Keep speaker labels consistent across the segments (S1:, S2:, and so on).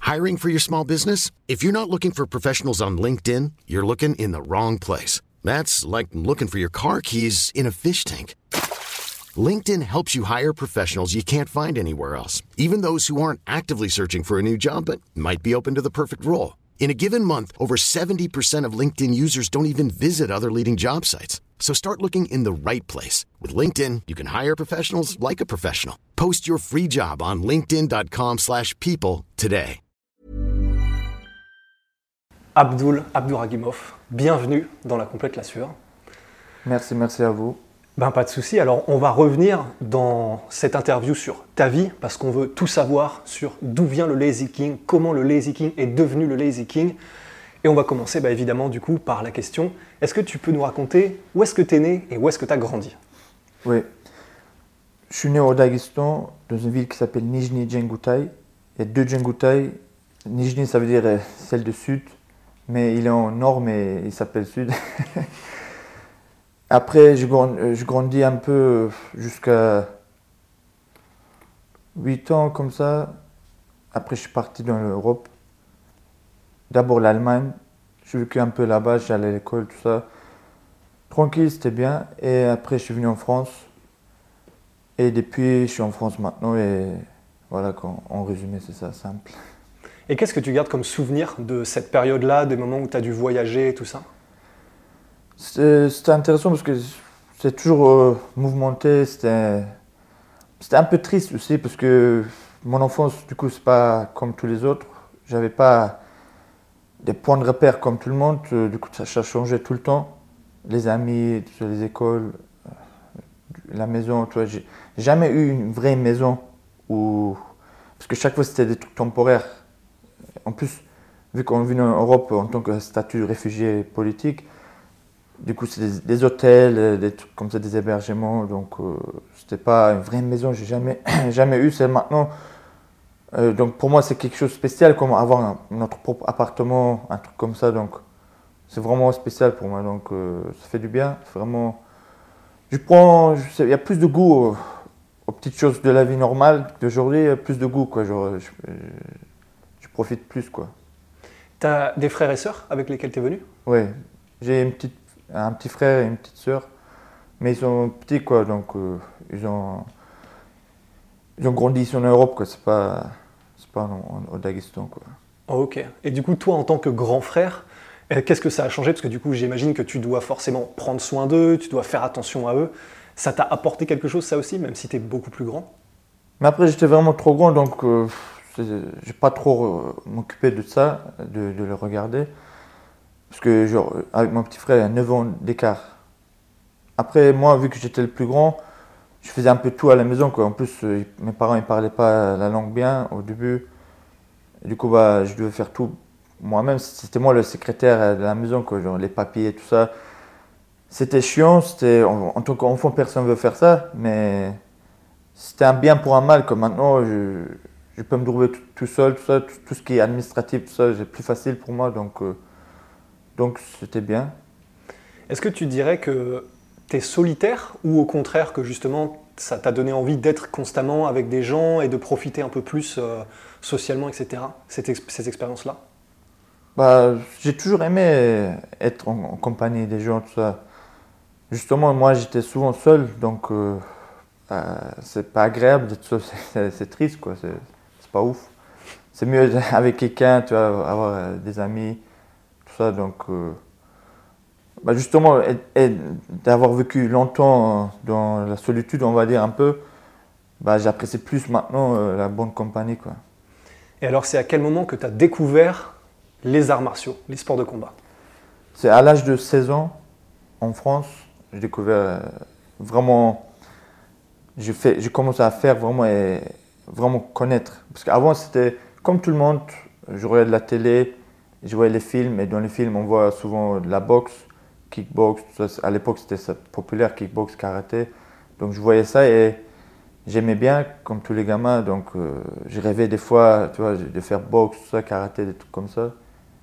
S1: Hiring for your small business? If you're not looking for professionals on LinkedIn, you're looking in the wrong place. That's like looking for your car keys in a fish tank. LinkedIn helps you hire professionals you can't find anywhere else, even those who aren't actively searching for a new job but might be open to the perfect role. In a given month, over 70% of LinkedIn users don't even visit other leading job sites. So start looking in the right place. With LinkedIn, you can hire professionals like a professional. Post your free job on linkedin.com/people today.
S2: Abdouragimov, bienvenue dans La Complète La Sueur.
S3: Merci à vous.
S2: Pas de souci. Alors, on va revenir dans cette interview sur ta vie parce qu'on veut tout savoir sur d'où vient le Lazy King, comment le Lazy King est devenu le Lazy King. Et on va commencer évidemment du coup par la question, est-ce que tu peux nous raconter où est-ce que tu es né et où est-ce que tu as grandi?
S3: Oui. Je suis né au Daghestan, dans une ville qui s'appelle Nijni Djengoutai. Il y a deux Djengoutai. Nijni, ça veut dire celle du sud, mais il est en nord, mais il s'appelle sud. Après, je grandis un peu jusqu'à 8 ans comme ça. Après, je suis parti dans l'Europe. D'abord l'Allemagne. J'ai vécu un peu là-bas, j'allais à l'école, tout ça. Tranquille, c'était bien. Et après, je suis venu en France. Et depuis, je suis en France maintenant. Et voilà, en résumé, c'est ça, simple.
S2: Et qu'est-ce que tu gardes comme souvenir de cette période-là, des moments où tu as dû voyager et tout ça?
S3: C'était intéressant parce que c'est toujours mouvementé, c'était un peu triste aussi parce que mon enfance, du coup, c'est pas comme tous les autres. J'avais pas des points de repère comme tout le monde, du coup, ça changeait tout le temps. Les amis, les écoles, la maison, tu vois, j'ai jamais eu une vraie maison parce que chaque fois c'était des trucs temporaires. En plus, vu qu'on vit en Europe en tant que statut de réfugié politique, du coup, c'est des hôtels, des trucs comme ça, des hébergements. Donc, c'était pas une vraie maison. J'ai jamais eu. C'est maintenant. Donc, pour moi, c'est quelque chose de spécial, comme avoir notre propre appartement, un truc comme ça. Donc, c'est vraiment spécial pour moi. Donc, ça fait du bien. Vraiment. Il y a plus de goût aux petites choses de la vie normale d'aujourd'hui. Il y a plus de goût, quoi. Genre, je profite plus, quoi.
S2: T'as des frères et sœurs avec lesquels t'es venu?
S3: Oui. J'ai un petit frère et une petite sœur, mais ils sont petits, quoi, donc ils ont grandi ici en Europe, quoi. C'est pas au Daghestan, quoi.
S2: Oh, ok. Et du coup, toi, en tant que grand frère, qu'est-ce que ça a changé? Parce que du coup, j'imagine que tu dois forcément prendre soin d'eux, tu dois faire attention à eux. Ça t'a apporté quelque chose, ça aussi, même si t'es beaucoup plus grand?
S3: Mais après, j'étais vraiment trop grand, donc j'ai pas trop m'occupé de ça, de le regarder. Parce que, genre, avec mon petit frère, il y a 9 ans d'écart. Après, moi, vu que j'étais le plus grand, je faisais un peu tout à la maison, quoi. En plus, mes parents ne parlaient pas la langue bien au début. Et du coup, je devais faire tout moi-même. C'était moi le secrétaire de la maison, quoi. Genre les papiers, tout ça. C'était chiant. En tant qu'enfant, personne ne veut faire ça. Mais c'était un bien pour un mal, quoi. Maintenant, je peux me trouver tout seul, tout ça. Tout ce qui est administratif, tout ça, c'est plus facile pour moi. Donc c'était bien.
S2: Est-ce que tu dirais que tu es solitaire ou au contraire que justement ça t'a donné envie d'être constamment avec des gens et de profiter un peu plus socialement, etc. Ces expériences-là?
S3: J'ai toujours aimé être en compagnie des gens, tout ça. Justement, moi j'étais souvent seul, donc c'est pas agréable d'être seul, c'est triste, quoi. C'est pas ouf. C'est mieux avec quelqu'un, tu vois, avoir des amis. Ça, donc, justement, et d'avoir vécu longtemps dans la solitude, on va dire un peu, j'apprécie plus maintenant la bonne compagnie, quoi.
S2: Et alors, c'est à quel moment que tu as découvert les arts martiaux, les sports de combat?
S3: C'est à l'âge de 16 ans, en France, j'ai découvert vraiment, j'ai commencé à faire vraiment et vraiment connaître. Parce qu'avant, c'était comme tout le monde, je regardais de la télé, je voyais les films, et dans les films, on voit souvent de la boxe, kickbox. Tout ça. À l'époque, c'était populaire, kickbox, karaté. Donc, je voyais ça et j'aimais bien, comme tous les gamins. Donc, je rêvais des fois, tu vois, de faire boxe, tout ça, karaté, des trucs comme ça.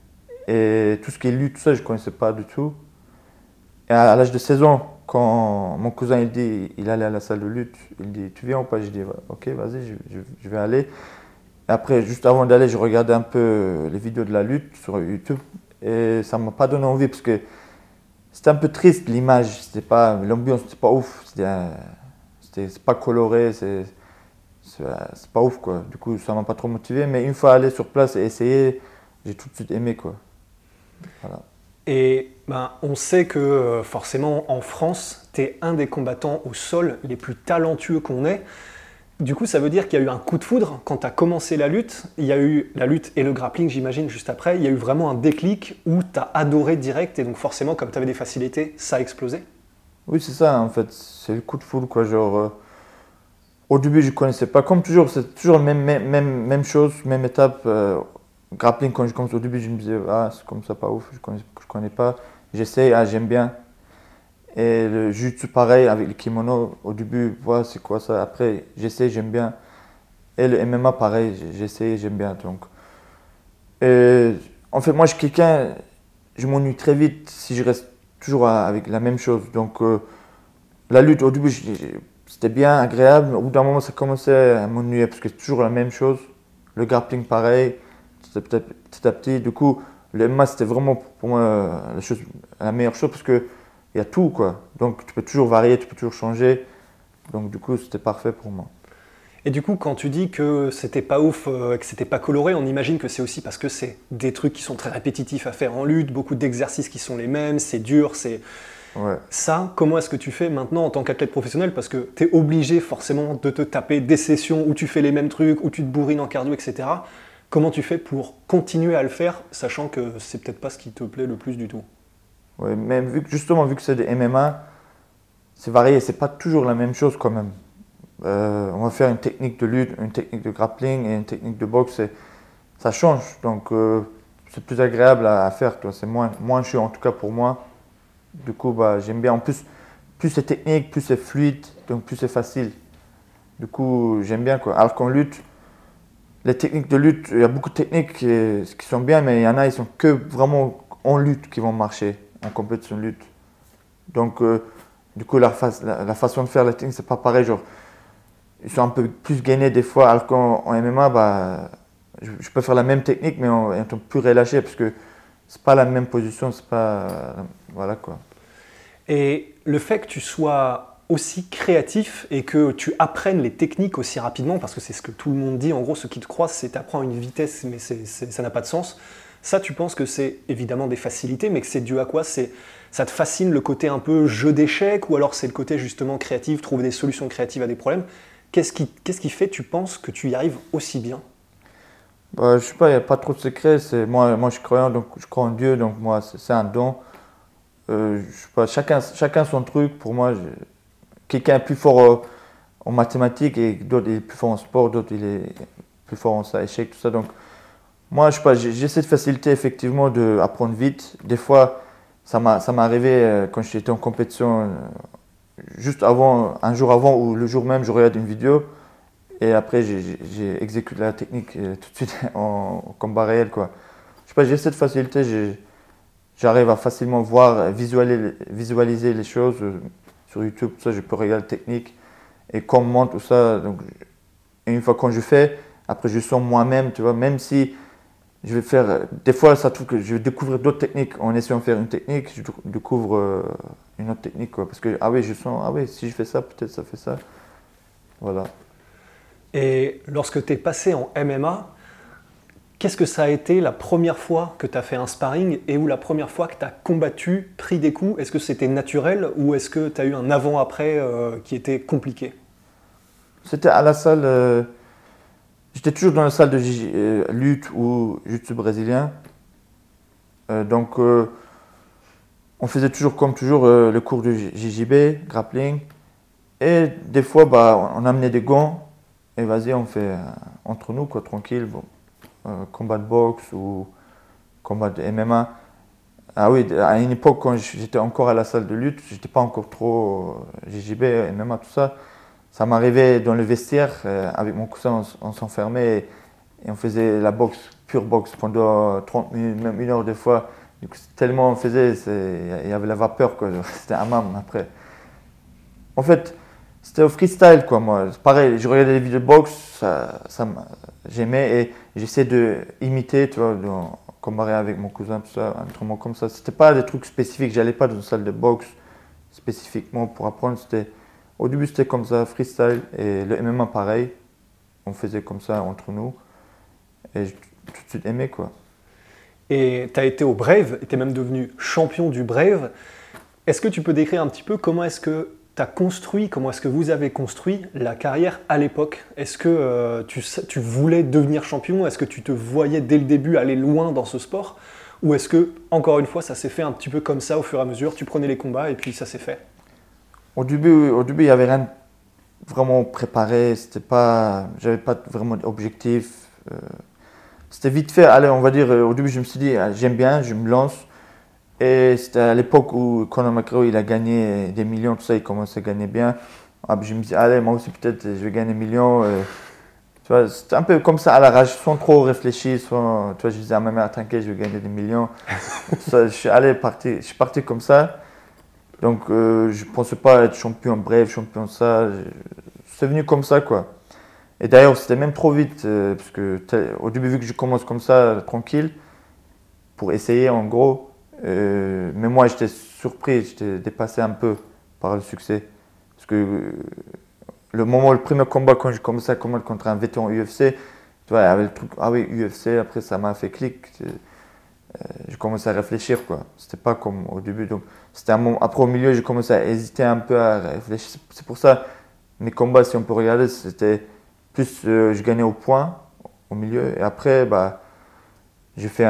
S3: Et tout ce qui est lutte, tout ça, je ne connaissais pas du tout. Et à l'âge de 16 ans, quand mon cousin il allait à la salle de lutte, il dit, tu viens ou pas? Je dis, ok, vas-y, je vais aller. Et après, juste avant d'aller, je regardais un peu les vidéos de la lutte sur YouTube et ça ne m'a pas donné envie parce que c'était un peu triste l'image, l'ambiance n'était pas ouf, c'est pas coloré, c'est pas ouf quoi. Du coup, ça m'a pas trop motivé, mais une fois allé sur place et essayé, j'ai tout de suite aimé quoi. Voilà.
S2: Et ben, on sait que forcément en France, tu es un des combattants au sol les plus talentueux qu'on ait. Du coup, ça veut dire qu'il y a eu un coup de foudre quand tu as commencé la lutte. Il y a eu la lutte et le grappling, j'imagine, juste après. Il y a eu vraiment un déclic où tu as adoré direct et donc forcément, comme tu avais des facilités, ça a explosé.
S3: Oui, c'est ça en fait, c'est le coup de foudre quoi. Genre, au début, je connaissais pas, comme toujours, c'est toujours la même chose, même étape. Grappling, quand je commence au début, je me disais, ah, c'est comme ça, pas ouf, je connais pas. J'essaye, ah, j'aime bien. Et le jiu-jitsu, pareil, avec le kimono, au début, ouais, c'est quoi ça? Après, j'essaie, j'aime bien. Et le MMA, pareil, j'essaie, j'aime bien. Donc. Et, en fait, moi, je suis quelqu'un, je m'ennuie très vite si je reste toujours avec la même chose. Donc, la lutte, au début, c'était bien, agréable, mais au bout d'un moment, ça commençait à m'ennuyer parce que c'est toujours la même chose. Le grappling, pareil, petit à petit. Du coup, le MMA, c'était vraiment pour moi la meilleure chose parce que il y a tout quoi. Donc tu peux toujours varier, tu peux toujours changer. Donc du coup, c'était parfait pour moi.
S2: Et du coup, quand tu dis que c'était pas ouf, que c'était pas coloré, on imagine que c'est aussi parce que c'est des trucs qui sont très répétitifs à faire en lutte, beaucoup d'exercices qui sont les mêmes, c'est dur, c'est...
S3: Ouais.
S2: Ça, comment est-ce que tu fais maintenant en tant qu'athlète professionnel? Parce que tu es obligé forcément de te taper des sessions où tu fais les mêmes trucs, où tu te bourrines en cardio, etc. Comment tu fais pour continuer à le faire, sachant que c'est peut-être pas ce qui te plaît le plus du tout?
S3: Ouais, mais justement, vu que c'est des MMA, c'est varié, c'est pas toujours la même chose quand même. On va faire une technique de lutte, une technique de grappling et une technique de boxe, ça change. Donc c'est plus agréable à faire, toi. C'est moins chiant en tout cas pour moi. Du coup, bah, j'aime bien. En plus c'est technique, plus c'est fluide, donc plus c'est facile. Du coup, j'aime bien quoi. Alors qu'en lutte, les techniques de lutte, il y a beaucoup de techniques qui sont bien, mais il y en a, ils sont que vraiment en lutte qui vont marcher, en compétition de lutte. Donc, du coup, la façon de faire la technique, c'est pas pareil. Genre, ils sont un peu plus gainés des fois, alors qu'en MMA, bah, je peux faire la même technique, mais en étant plus relâché, parce que c'est pas la même position, c'est pas. Voilà quoi.
S2: Et le fait que tu sois aussi créatif et que tu apprennes les techniques aussi rapidement, parce que c'est ce que tout le monde dit, en gros, ceux qui te croisent, c'est t'apprends à une vitesse, mais ça n'a pas de sens. Ça, tu penses que c'est évidemment des facilités, mais que c'est dû à quoi? Ça te fascine le côté un peu jeu d'échecs, ou alors c'est le côté justement créatif, trouver des solutions créatives à des problèmes? Qu'est-ce qui fait, tu penses, que tu y arrives aussi bien?
S3: Bah, je sais pas, il n'y a pas trop de secret. Moi, je suis croyant, donc je crois en Dieu, donc moi, c'est un don. Je sais pas, chacun son truc. Pour moi, quelqu'un est plus fort en mathématiques et d'autres il est plus fort en sport, d'autres il est plus fort en échec, tout ça. Donc moi, je sais pas, j'ai cette facilité effectivement d'apprendre vite. Des fois, ça m'est arrivé quand j'étais en compétition, juste avant, un jour avant ou le jour même, je regarde une vidéo et après j'ai exécuté la technique tout de suite en combat réel quoi. Je sais pas, j'ai cette facilité, j'arrive à facilement voir, visualiser les choses sur YouTube, tout ça, je peux regarder la technique et comment tout ça. Donc, et une fois quand je fais, après je sens moi-même, tu vois, même si je vais faire, des fois ça trouve que je vais découvrir d'autres techniques en essayant de faire une technique, je découvre une autre technique quoi, parce que ah oui, je sens, ah oui, si je fais ça, peut-être ça fait ça, voilà.
S2: Et lorsque tu es passé en MMA, qu'est-ce que ça a été la première fois que tu as fait un sparring et ou la première fois que tu as combattu, pris des coups? Est-ce que c'était naturel ou est-ce que tu as eu un avant-après qui était compliqué?
S3: C'était à la salle, j'étais toujours dans la salle de lutte ou jiu-jitsu brésilien. Donc on faisait toujours comme toujours le cours de JJB, grappling. Et des fois, bah, on amenait des gants et vas-y, on fait entre nous, quoi, tranquille. Bon, combat de boxe ou combat de MMA. Ah oui, à une époque, quand j'étais encore à la salle de lutte, j'étais pas encore trop JJB, MMA, tout ça. Ça m'arrivait dans le vestiaire, avec mon cousin, on s'enfermait et on faisait la boxe, pure boxe, pendant 30 minutes, même 1 heure des fois. Du coup, tellement on faisait, il y avait la vapeur, quoi. C'était hammam après. En fait, C'était au freestyle, quoi, moi. C'est pareil, je regardais les vidéos de boxe, j'aimais et j'essayais d'imiter, tu vois, comparer avec mon cousin, tout ça, un truc comme ça. C'était pas des trucs spécifiques, j'allais pas dans une salle de boxe spécifiquement pour apprendre. Au début, c'était comme ça, freestyle, et le MMA, pareil. On faisait comme ça entre nous, et j'ai tout de suite aimé, quoi.
S2: Et tu as été au Brave, et tu es même devenu champion du Brave. Est-ce que tu peux décrire un petit peu comment est-ce que tu as construit, comment est-ce que vous avez construit la carrière à l'époque? Est-ce que tu voulais devenir champion? Est-ce que tu te voyais dès le début aller loin dans ce sport? Ou est-ce que, encore une fois, ça s'est fait un petit peu comme ça au fur et à mesure, tu prenais les combats et puis ça s'est fait?
S3: Au début, il n'y avait rien vraiment préparé, j'avais pas vraiment d'objectif. C'était vite fait, allez, on va dire, au début je me suis dit, j'aime bien, je me lance. Et c'était à l'époque où Conor McGregor il a gagné des millions, tout ça, il commençait à gagner bien. Je me dis, allez, moi aussi peut-être je vais gagner des millions. Tu vois, c'était un peu comme ça à l'arrache, sans trop réfléchir. Tu vois, je disais à ma mère, t'inquiète, je vais gagner des millions. Je suis parti comme ça. Donc je ne pensais pas être champion bref, champion ça. C'est venu comme ça, quoi. Et d'ailleurs, c'était même trop vite, parce que au début, vu que je commence comme ça, tranquille, pour essayer en gros. Mais moi, j'étais surpris, j'étais dépassé un peu par le succès. Parce que le premier combat, quand j'ai commencé à combattre contre un vétéran UFC, tu vois, il y avait le truc, ah oui, UFC, après ça m'a fait clic. J'ai commencé à réfléchir, quoi. C'était pas comme au début. Donc, après, au milieu, j'ai commencé à hésiter un peu à réfléchir. C'est pour ça, mes combats, si on peut regarder, c'était plus, je gagnais au point, au milieu. Et après, bah, j'ai fait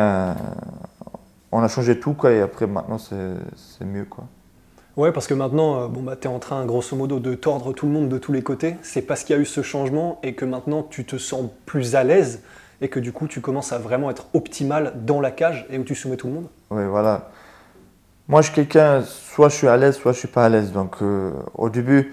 S3: on a changé tout, quoi, et après maintenant c'est mieux, quoi.
S2: Ouais, parce que maintenant, tu es en train, grosso modo, de tordre tout le monde de tous les côtés. C'est parce qu'il y a eu ce changement et que maintenant tu te sens plus à l'aise et que du coup tu commences à vraiment être optimal dans la cage et où tu soumets tout le monde.
S3: Oui, voilà. Moi, je suis quelqu'un, soit je suis à l'aise, soit je suis pas à l'aise. Donc au début...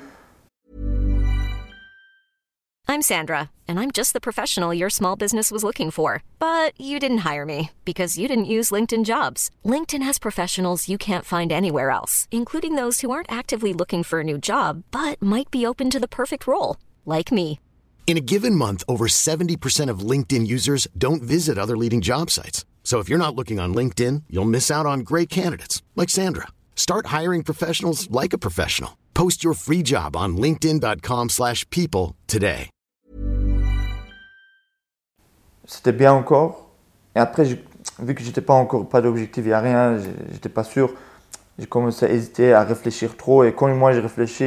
S4: I'm Sandra, and I'm just the professional your small business was looking for. But you didn't hire me because you didn't use LinkedIn Jobs. LinkedIn has professionals you can't find anywhere else, including those who aren't actively looking for a new job, but might be open to the perfect role, like me.
S1: In a given month, over 70% of LinkedIn users don't visit other leading job sites. So if you're not looking on LinkedIn, you'll miss out on great candidates like Sandra. Start hiring professionals like a professional. Post your free job on linkedin.com/people today.
S3: C'était bien encore. Et après, vu que j'étais pas d'objectif, il n'y a rien, j'étais pas sûr. J'ai commencé à hésiter, à réfléchir trop. Et quand moi je réfléchis,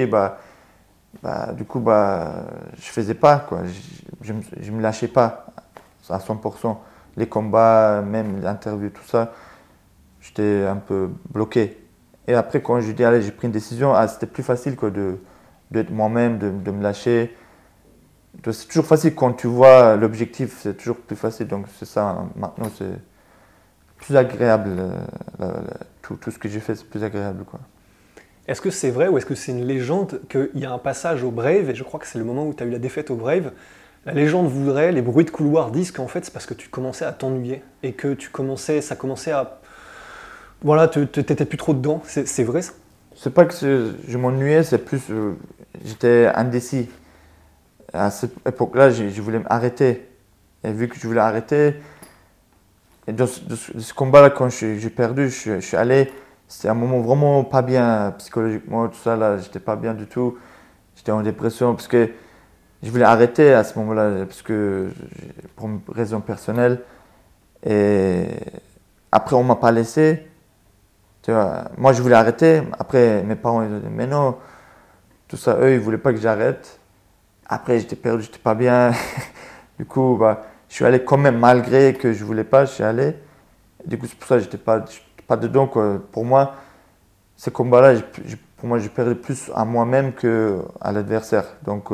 S3: du coup, je faisais pas, quoi. Je me lâchais pas à 100%. Les combats, même l'interview, tout ça, j'étais un peu bloqué. Et après, quand je dis, allez, j'ai pris une décision, c'était plus facile, quoi, d'être moi-même, de me lâcher. C'est toujours facile quand tu vois l'objectif, c'est toujours plus facile. Donc c'est ça, maintenant c'est plus agréable. Tout ce que j'ai fait, c'est plus agréable, quoi.
S2: Est-ce que c'est vrai ou est-ce que c'est une légende qu'il y a un passage au Brave, et je crois que c'est le moment où tu as eu la défaite au Brave, la légende voudrait, les bruits de couloir disent qu'en fait c'est parce que tu commençais à t'ennuyer et que ça commençait à... Voilà, t'étais plus trop dedans. C'est vrai ça?
S3: C'est pas que je m'ennuyais, c'est plus j'étais indécis. À cette époque-là, je voulais m'arrêter. Et vu que je voulais arrêter, et dans ce combat-là, quand j'ai perdu, je suis allé. C'était un moment vraiment pas bien psychologiquement, tout ça, là, j'étais pas bien du tout. J'étais en dépression parce que je voulais arrêter à ce moment-là, parce que pour une raison personnelle. Et après, on m'a pas laissé. Tu vois, moi, je voulais arrêter. Après, mes parents ils ont dit, mais non, tout ça, eux, ils voulaient pas que j'arrête. Après, j'étais perdu, j'étais pas bien. Du coup, je suis allé quand même, malgré que je voulais pas, je suis allé. Du coup, c'est pour ça que j'étais pas dedans, quoi. Pour moi, ces combats-là, pour moi, je perdais plus à moi-même qu'à l'adversaire. Donc,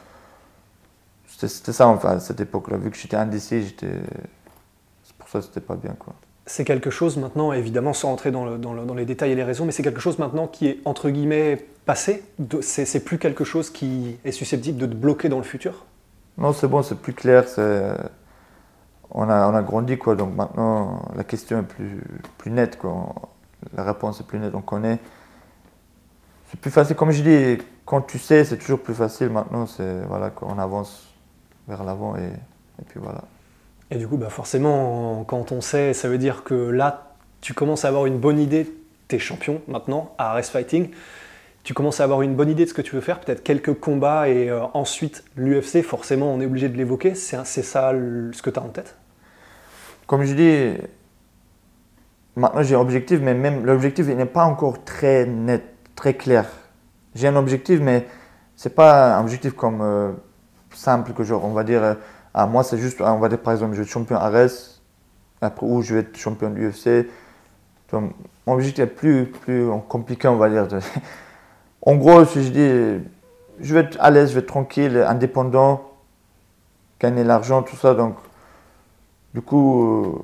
S3: c'était ça, enfin, à cette époque-là. Vu que j'étais indécis, c'est pour ça que c'était pas bien, quoi.
S2: C'est quelque chose maintenant, évidemment, sans rentrer dans les détails et les raisons, mais c'est quelque chose maintenant qui est, entre guillemets, passé. C'est plus quelque chose qui est susceptible de te bloquer dans le futur?
S3: Non, c'est bon, c'est plus clair. On a grandi, quoi. Donc maintenant, la question est plus nette, quoi. La réponse est plus nette, on connaît. C'est plus facile. Comme je dis, quand tu sais, c'est toujours plus facile. Maintenant, voilà, on avance vers l'avant et puis voilà.
S2: Et du coup, forcément, quand on sait, ça veut dire que là, tu commences à avoir une bonne idée. Tu es champion maintenant à Ares Fighting. Tu commences à avoir une bonne idée de ce que tu veux faire, peut-être quelques combats et ensuite l'UFC, forcément, on est obligé de l'évoquer. C'est ça ce que tu as en tête?
S3: Comme je dis, maintenant j'ai un objectif, mais même l'objectif il n'est pas encore très net, très clair. J'ai un objectif, mais c'est pas un objectif comme simple que genre on va dire, moi c'est juste, on va dire par exemple je vais être champion Ares, après ou je vais être champion de l'UFC. Mon objectif est plus compliqué, on va dire. En gros, si je dis, je vais être à l'aise, je vais être tranquille, indépendant, gagner l'argent, tout ça. Donc, du coup,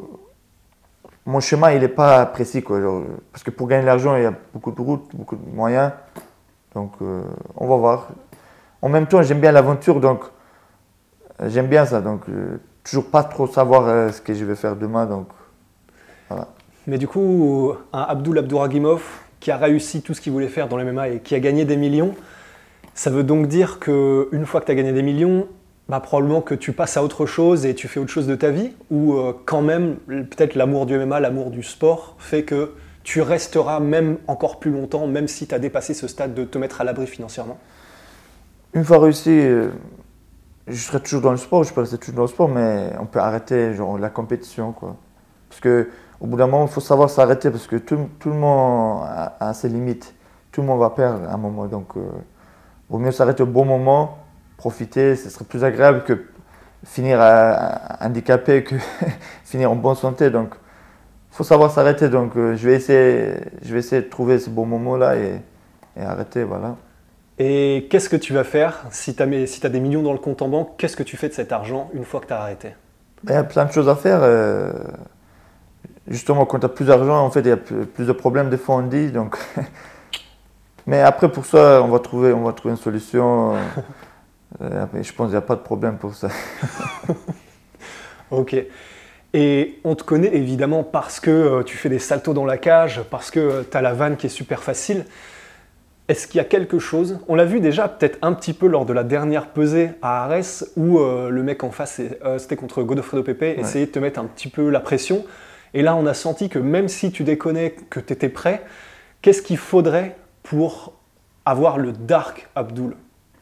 S3: mon chemin, il n'est pas précis, quoi. Genre, parce que pour gagner l'argent, il y a beaucoup de routes, beaucoup de moyens. Donc, on va voir. En même temps, j'aime bien l'aventure, donc j'aime bien ça. Donc, toujours pas trop savoir ce que je vais faire demain. Donc, voilà.
S2: Mais du coup, un Abduragimov qui a réussi tout ce qu'il voulait faire dans le MMA et qui a gagné des millions, ça veut donc dire qu'une fois que tu as gagné des millions, probablement que tu passes à autre chose et tu fais autre chose de ta vie, ou quand même, peut-être l'amour du MMA, l'amour du sport, fait que tu resteras même encore plus longtemps, même si tu as dépassé ce stade de te mettre à l'abri financièrement?
S3: Une fois réussi, je serai toujours dans le sport, je peux rester toujours dans le sport, mais on peut arrêter genre, la compétition, quoi. Parce qu'au bout d'un moment, il faut savoir s'arrêter, parce que tout le monde a ses limites. Tout le monde va perdre à un moment, donc il vaut mieux s'arrêter au bon moment, profiter, ce serait plus agréable que finir handicapé, que finir en bonne santé. Donc, il faut savoir s'arrêter. Donc, je vais essayer de trouver ce bon moment-là et arrêter, voilà.
S2: Et qu'est-ce que tu vas faire si tu as des millions dans le compte en banque? Qu'est-ce que tu fais de cet argent une fois que tu as arrêté?
S3: Il y a plein de choses à faire. Justement, quand tu as plus d'argent, en fait, il y a plus de problèmes, des fois on dit. Donc mais après, pour ça, on va trouver une solution. Je pense qu'il n'y a pas de problème pour ça.
S2: Ok. Et on te connaît évidemment parce que tu fais des saltos dans la cage, parce que tu as la vanne qui est super facile. Est-ce qu'il y a quelque chose, on l'a vu déjà peut-être un petit peu lors de la dernière pesée à Ares, où le mec en face, c'était contre Godofredo Pepe, essayait de te mettre un petit peu la pression. Et là, on a senti que même si tu déconnais, que tu étais prêt, qu'est-ce qu'il faudrait pour avoir le Dark Abdul?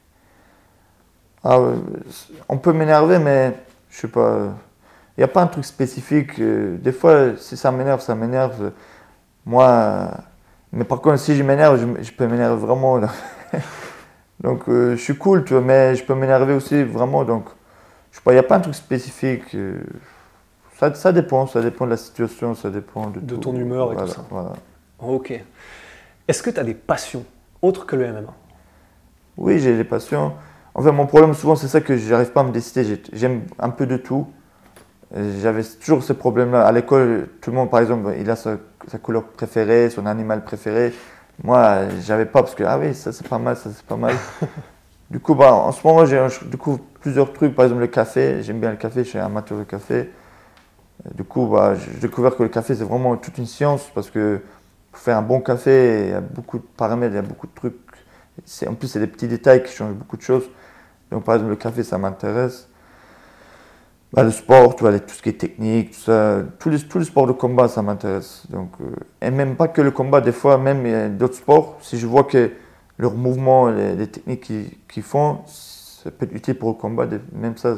S3: On peut m'énerver, mais je sais pas. Il n'y a pas un truc spécifique. Des fois, si ça m'énerve, ça m'énerve. Moi, mais par contre, si je m'énerve, je peux m'énerver vraiment. Là. Donc, je suis cool, tu vois, mais je peux m'énerver aussi vraiment. Donc, je sais pas, il n'y a pas un truc spécifique. Ça dépend de la situation, ça dépend de
S2: ton humeur et
S3: voilà,
S2: tout ça.
S3: Voilà.
S2: Ok. Est-ce que tu as des passions autres que le MMA?
S3: Oui, j'ai des passions. En fait, mon problème souvent, c'est ça que je n'arrive pas à me décider. J'aime un peu de tout. J'avais toujours ce problème-là. À l'école, tout le monde, par exemple, il a sa couleur préférée, son animal préféré. Moi, j'avais pas parce que, ah oui, ça c'est pas mal, ça c'est pas mal. Du coup, en ce moment, j'ai plusieurs trucs. Par exemple, le café. J'aime bien le café, je suis amateur de café. Du coup, j'ai découvert que le café, c'est vraiment toute une science parce que pour faire un bon café, il y a beaucoup de paramètres, il y a beaucoup de trucs. En plus, c'est des petits détails qui changent beaucoup de choses. Donc, par exemple, le café, ça m'intéresse. Le sport, tu vois, tout ce qui est technique, tout ça, tous les sports de combat, ça m'intéresse. Donc, et même pas que le combat, des fois, même il y a d'autres sports, si je vois que leurs mouvements, les techniques qu'ils font, ça peut être utile pour le combat, même ça,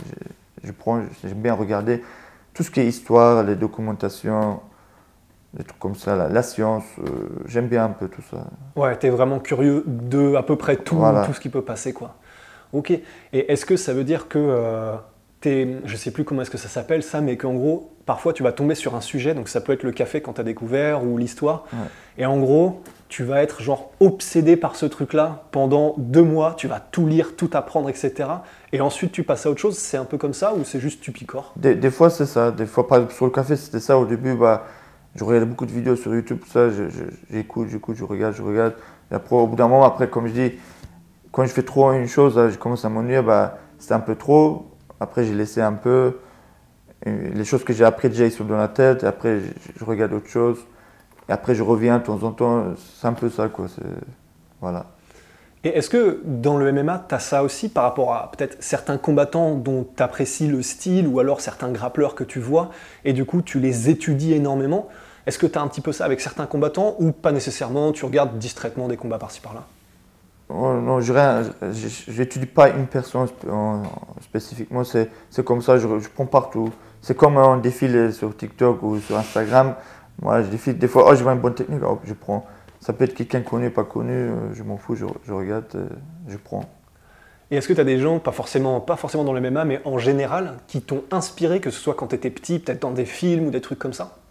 S3: j'aime bien regarder tout ce qui est histoire, les documentations, des trucs comme ça, la science, j'aime bien un peu tout ça.
S2: Ouais, t'es vraiment curieux de à peu près tout,
S3: voilà.
S2: Tout ce qui peut passer, quoi. Ok. Et est-ce que ça veut dire que je sais plus comment est-ce que ça s'appelle ça, mais qu'en gros, parfois tu vas tomber sur un sujet, donc ça peut être le café quand tu as découvert ou l'histoire, et en gros, tu vas être genre obsédé par ce truc-là pendant 2 mois, tu vas tout lire, tout apprendre, etc. Et ensuite tu passes à autre chose, c'est un peu comme ça ou c'est juste tu picores?
S3: Des fois c'est ça, des fois par exemple sur le café c'était ça au début, je regardais beaucoup de vidéos sur YouTube, tout ça, j'écoute, je regarde. Et après au bout d'un moment, après comme je dis, quand je fais trop une chose, je commence à m'ennuyer, c'était un peu trop. Après, j'ai laissé un peu. Les choses que j'ai apprises déjà, ils sont dans la tête. Et après, je regarde autre chose. Et après, je reviens de temps en temps. C'est un peu ça, quoi. Voilà.
S2: Et est-ce que dans le MMA, tu as ça aussi par rapport à peut-être certains combattants dont tu apprécies le style ou alors certains grappleurs que tu vois et du coup tu les étudies énormément? Est-ce que tu as un petit peu ça avec certains combattants ou pas nécessairement, tu regardes distraitement des combats par-ci par-là?
S3: Oh, non, je n'étudie pas une personne spécifiquement, c'est comme ça, je prends partout. C'est comme un défile sur TikTok ou sur Instagram. Moi, je défile des fois, oh, je vois une bonne technique, hop, je prends. Ça peut être quelqu'un connu, pas connu, je m'en fous, je regarde, je prends.
S2: Et est-ce que tu as des gens, pas forcément dans le MMA, mais en général, qui t'ont inspiré, que ce soit quand tu étais petit, peut-être dans des films ou des trucs comme ça?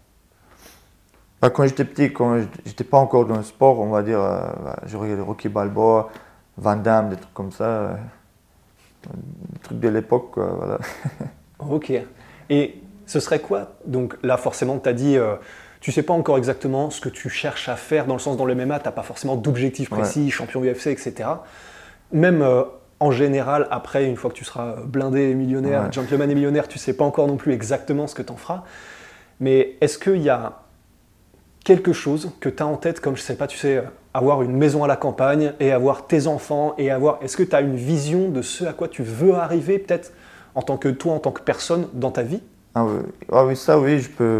S3: Quand j'étais petit, quand j'étais pas encore dans le sport, on va dire, je regardais Rocky Balboa, Van Damme, des trucs comme ça, des trucs de l'époque, quoi, voilà.
S2: Ok. Et ce serait quoi? Donc là, forcément, tu as dit, tu sais pas encore exactement ce que tu cherches à faire, dans le sens dans le MMA, tu n'as pas forcément d'objectif précis, champion UFC, etc. Même en général, après, une fois que tu seras blindé et millionnaire, gentleman et millionnaire, tu sais pas encore non plus exactement ce que tu en feras. Mais est-ce qu'il y a quelque chose que tu as en tête, comme je sais pas, tu sais, avoir une maison à la campagne et avoir tes enfants et avoir... Est-ce que tu as une vision de ce à quoi tu veux arriver, peut-être en tant que toi, en tant que personne dans ta vie?
S3: Oui, ça oui,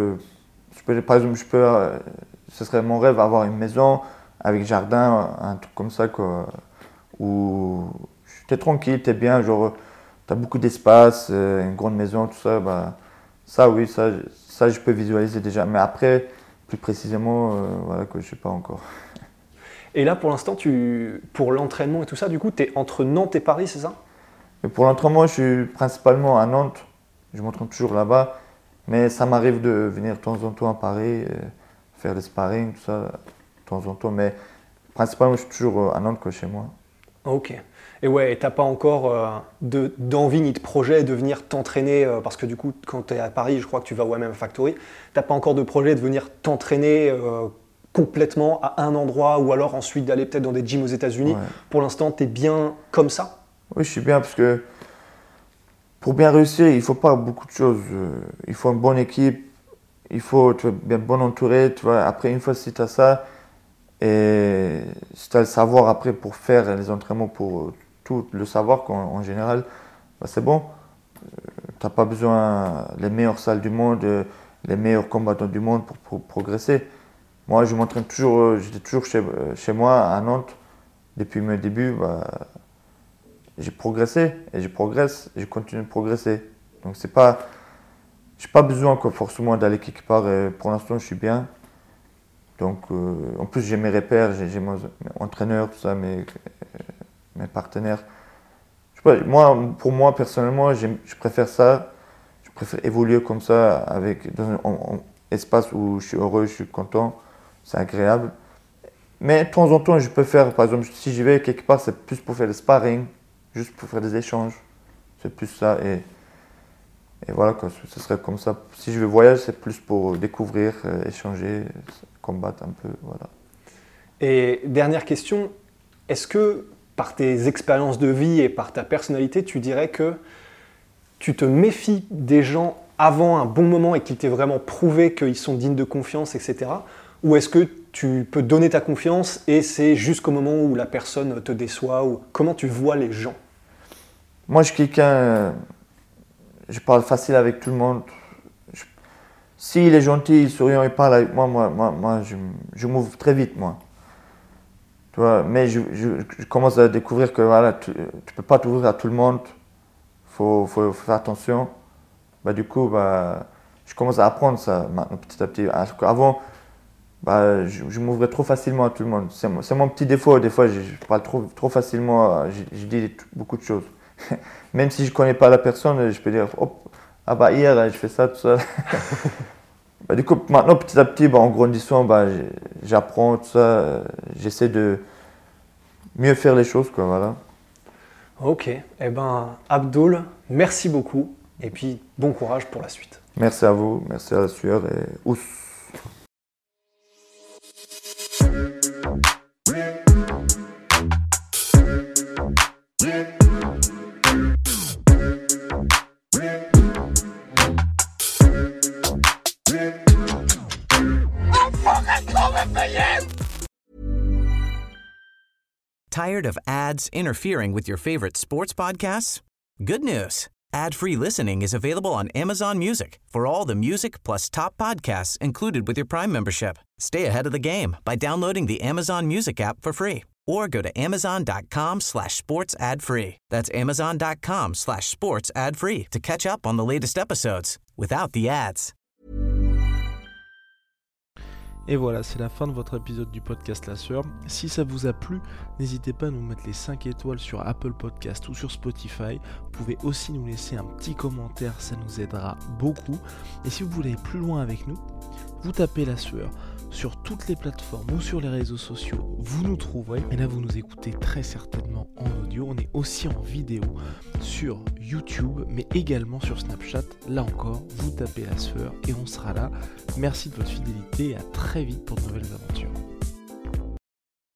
S3: par exemple, ce serait mon rêve, avoir une maison avec jardin, un truc comme ça, quoi, où t'es tranquille, t'es bien, genre, t'as beaucoup d'espace, une grande maison, tout ça, ça oui, ça je peux visualiser déjà, mais après, plus précisément, voilà, que je sais pas encore.
S2: Et là, pour l'instant, pour l'entraînement et tout ça, du coup, tu es entre Nantes et Paris, c'est ça?
S3: Et pour l'entraînement, je suis principalement à Nantes. Je m'entraîne toujours là-bas. Mais ça m'arrive de venir de temps en temps à Paris, faire des sparring, tout ça, de temps en temps. Mais principalement, je suis toujours à Nantes, quoi, chez moi.
S2: Ok. Et ouais, t'as pas encore d'envie ni de projet de venir t'entraîner, parce que du coup, quand tu es à Paris, je crois que tu vas au MMA Factory, t'as pas encore de projet de venir t'entraîner complètement à un endroit ou alors ensuite d'aller peut-être dans des gyms aux États-Unis.
S3: Ouais.
S2: Pour l'instant, tu es bien comme ça?
S3: Oui, je suis bien parce que pour bien réussir, il ne faut pas beaucoup de choses. Il faut une bonne équipe, il faut être bien entouré. Tu vois. Après, une fois si tu as ça, et si tu as le savoir après pour faire les entraînements, pour tout le savoir en général, c'est bon. Tu n'as pas besoin des meilleures salles du monde, les meilleurs combattants du monde pour progresser. Moi, je m'entraîne toujours, j'étais toujours chez moi à Nantes. Depuis mes débuts, j'ai progressé et je progresse et je continue de progresser. Donc je n'ai pas besoin forcément d'aller quelque part. Et pour l'instant, je suis bien. Donc en plus, j'ai mes repères, j'ai mon entraîneur, tout ça, mes partenaires. Pour moi, personnellement, je préfère ça. Je préfère évoluer comme ça, dans un espace où je suis heureux, je suis content, c'est agréable. Mais de temps en temps, je peux faire, par exemple, si je vais quelque part, c'est plus pour faire des sparring, juste pour faire des échanges. C'est plus ça. Et voilà, quoi, ce serait comme ça. Si je vais voyager, c'est plus pour découvrir, échanger, combattre un peu. Voilà.
S2: Et dernière question, est-ce que par tes expériences de vie et par ta personnalité, tu dirais que tu te méfies des gens avant un bon moment et qu'ils t'aient vraiment prouvé qu'ils sont dignes de confiance, etc. Ou est-ce que tu peux donner ta confiance et c'est jusqu'au moment où la personne te déçoit ou comment tu vois les gens?
S3: Moi, je suis quelqu'un, je parle facile avec tout le monde. S'il est gentil, il souriant, il parle avec moi, je m'ouvre très vite, moi. Tu vois, mais je commence à découvrir que voilà, tu ne peux pas t'ouvrir à tout le monde. Faut faire attention. Du coup, je commence à apprendre ça maintenant, petit à petit. Avant, je m'ouvrais trop facilement à tout le monde. C'est mon petit défaut. Des fois, je parle trop facilement. Je dis beaucoup de choses. Même si je ne connais pas la personne, je peux dire hier, je fais ça, tout ça. Du coup, maintenant, petit à petit, en grandissant, j'apprends tout ça. J'essaie de mieux faire les choses, quoi, voilà.
S2: Ok. Abdul, merci beaucoup. Et puis, bon courage pour la suite.
S3: Merci à vous. Merci à la sueur et ous.
S5: Tired of ads interfering with your favorite sports podcasts? Good news. Ad-free listening is available on Amazon Music for all the music plus top podcasts included with your Prime membership. Stay ahead of the game by downloading the Amazon Music app for free or go to amazon.com/sports ad free. That's amazon.com/sports ad free to catch up on the latest episodes without the ads.
S6: Et voilà, c'est la fin de votre épisode du podcast La Sueur. Si ça vous a plu, n'hésitez pas à nous mettre les 5 étoiles sur Apple Podcast ou sur Spotify. Vous pouvez aussi nous laisser un petit commentaire, ça nous aidera beaucoup. Et si vous voulez aller plus loin avec nous, vous tapez La Sueur sur toutes les plateformes ou sur les réseaux sociaux, vous nous trouverez. Et là, vous nous écoutez très certainement en audio. On est aussi en vidéo sur YouTube, mais également sur Snapchat. Là encore, vous tapez La Sueur et on sera là. Merci de votre fidélité et à très vite pour de nouvelles aventures.